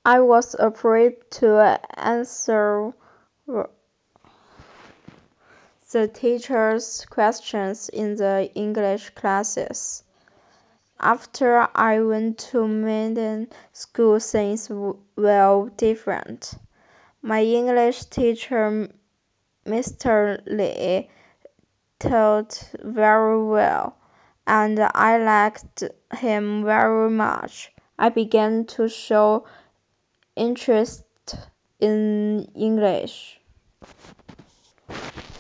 I was afraid to answer the teacher's questions in the English classes. After I went to maiden school, things were different. My English teacher, Mr. Lee, taught very well, and I liked him very much. I began to show interest in English.